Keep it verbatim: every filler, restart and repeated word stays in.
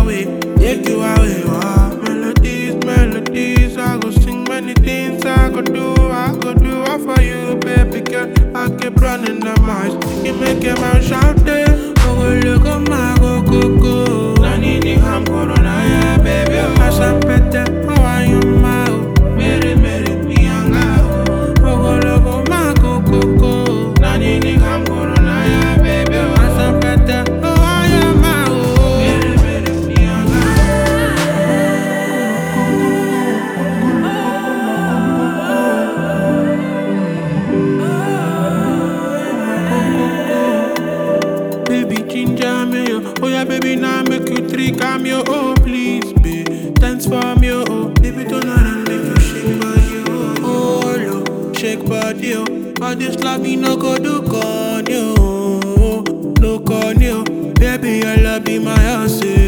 away, take you away. Wow. Melodies, melodies, I go sing many things. I go do, I go do all for you, baby girl. I keep running the miles, you make your mouth shout it. Oh, look at my go go go. Nani ni ham corona, yeah, baby. I shall pete, oh, I am my mere mere mianga. Oh, look at my go go go. Nani ni ham corona, yeah, baby. I shall pete, oh, I am my mere mere mianga. Baby ginger me, oh oh yeah, baby now make you three cameo, oh please, babe, dance for me, oh baby turn around make you shake body, oh oh lo, shake body, oh all this love me no go do con you, no con you, baby your love be my house.